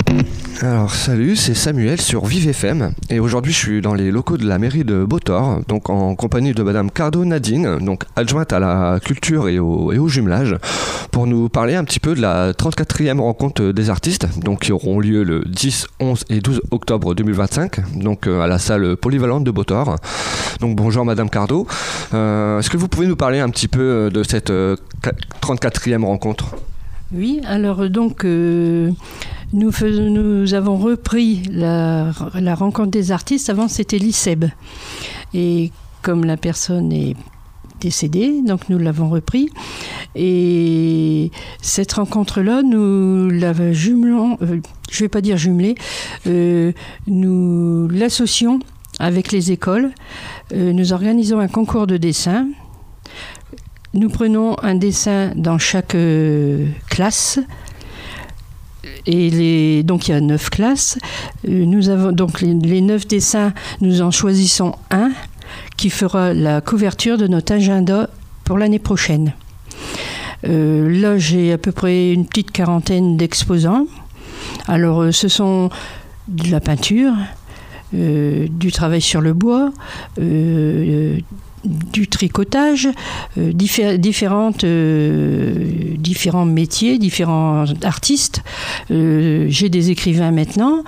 Alors salut, c'est Samuel sur Vive FM et aujourd'hui je suis dans les locaux de la mairie de Beautor, donc en compagnie de Madame Cardo Nadine, donc adjointe à la culture et au jumelage, pour nous parler un petit peu de la 34e rencontre des artistes, donc qui auront lieu le 10, 11 et 12 octobre 2025, donc à la salle polyvalente de Beautor. Donc bonjour Madame Cardo, est-ce que vous pouvez nous parler un petit peu de cette 34e rencontre ? Oui, alors donc nous avons repris la rencontre des artistes. Avant c'était l'ICEB. Et comme la personne est décédée, donc nous l'avons repris. Et cette rencontre-là, nous la jumelons, je ne vais pas dire jumelée, nous l'associons avec les écoles. Nous organisons un concours de dessin. Nous prenons un dessin dans chaque classe. Et donc il y a 9 classes. Nous avons donc les 9 dessins, nous en choisissons un qui fera la couverture de notre agenda pour l'année prochaine. Là, j'ai à peu près une petite quarantaine d'exposants. Alors, ce sont de la peinture, du travail sur le bois, du tricotage, différents métiers, différents artistes. J'ai des écrivains maintenant.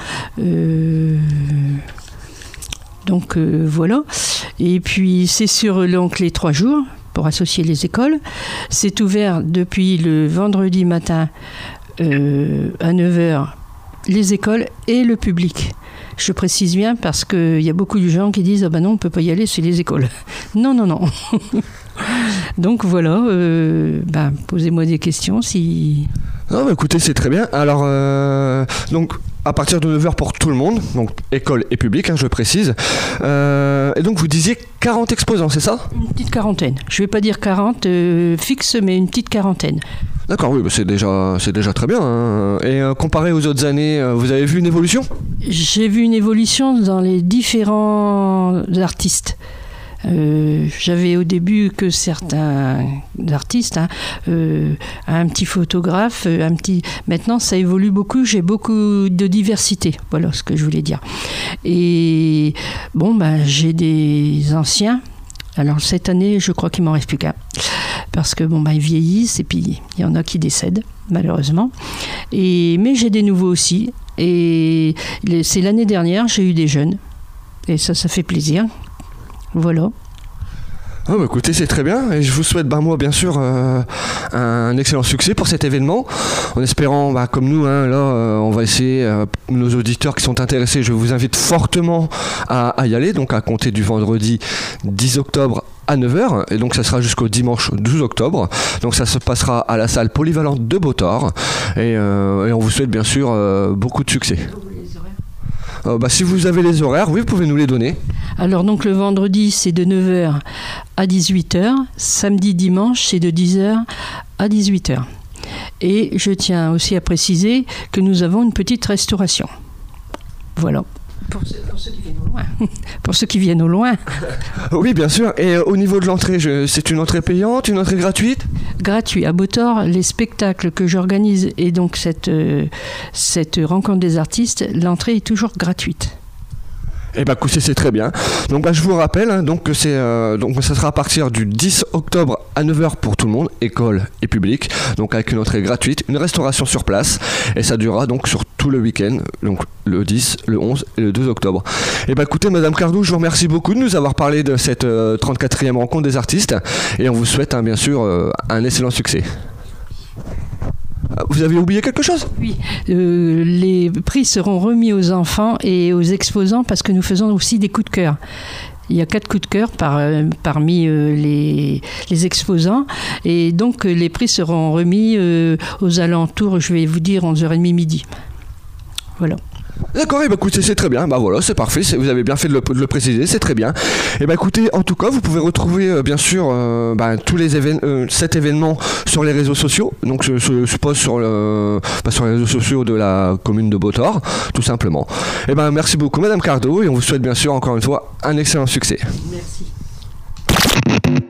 Donc voilà. Et puis c'est sur donc, les 3 jours pour associer les écoles. C'est ouvert depuis le vendredi matin à 9h, les écoles et le public. Je précise bien parce qu'il y a beaucoup de gens qui disent « Ah ben non, on ne peut pas y aller, c'est les écoles. » Non. Donc voilà, posez-moi des questions si... Non, mais écoutez, c'est très bien. Alors, donc, à partir de 9h pour tout le monde, donc école et public, je précise. Et donc, vous disiez 40 exposants, c'est ça ? Une petite quarantaine. Je ne vais pas dire 40 fixe, mais une petite quarantaine. D'accord, oui, c'est déjà très bien. Hein. Et comparé aux autres années, vous avez vu une évolution ? J'ai vu une évolution dans les différents artistes. J'avais au début que certains artistes, un petit photographe, Maintenant, ça évolue beaucoup. J'ai beaucoup de diversité. Voilà ce que je voulais dire. Et j'ai des anciens. Alors cette année, je crois qu'il m'en reste plus qu'un. Parce que ils vieillissent et puis il y en a qui décèdent, malheureusement. Mais j'ai des nouveaux aussi. Et c'est l'année dernière, j'ai eu des jeunes. Et ça fait plaisir. Voilà. Oh, écoutez, c'est très bien et je vous souhaite moi bien sûr un excellent succès pour cet événement en espérant comme nous on va essayer nos auditeurs qui sont intéressés, je vous invite fortement à y aller, donc à compter du vendredi 10 octobre à 9h et donc ça sera jusqu'au dimanche 12 octobre, donc ça se passera à la salle polyvalente de Beautor et on vous souhaite bien sûr beaucoup de succès. Si vous avez les horaires, oui, vous pouvez nous les donner. Alors donc le vendredi c'est de 9h à 18h, samedi dimanche c'est de 10h à 18h. Et je tiens aussi à préciser que nous avons une petite restauration. Voilà. Pour ceux qui viennent au loin. Pour ceux qui viennent au loin. Oui, bien sûr. Et au niveau de l'entrée, c'est une entrée payante, une entrée gratuite ? Gratuit. À Beautor, les spectacles que j'organise et donc cette rencontre des artistes, l'entrée est toujours gratuite. Eh bien, écoutez, c'est très bien. Donc, je vous rappelle que donc ça sera à partir du 10 octobre à 9h pour tout le monde, école et public, donc avec une entrée gratuite, une restauration sur place, et ça durera donc sur tout le week-end, donc le 10, le 11 et le 2 octobre. Eh bien, écoutez, Madame Cardo, je vous remercie beaucoup de nous avoir parlé de cette 34e rencontre des artistes, et on vous souhaite bien sûr un excellent succès. Vous avez oublié quelque chose ? Oui, les prix seront remis aux enfants et aux exposants parce que nous faisons aussi des coups de cœur. Il y a 4 coups de cœur parmi les exposants et donc les prix seront remis aux alentours, je vais vous dire 11h30 midi. Voilà. D'accord, écoutez, c'est très bien, voilà, c'est parfait, vous avez bien fait de le préciser, c'est très bien. Écoutez, en tout cas, vous pouvez retrouver bien sûr tous les cet événement sur les réseaux sociaux, donc je suppose sur les réseaux sociaux de la commune de Beautor, tout simplement. Merci beaucoup Madame Cardo et on vous souhaite bien sûr encore une fois un excellent succès. Merci.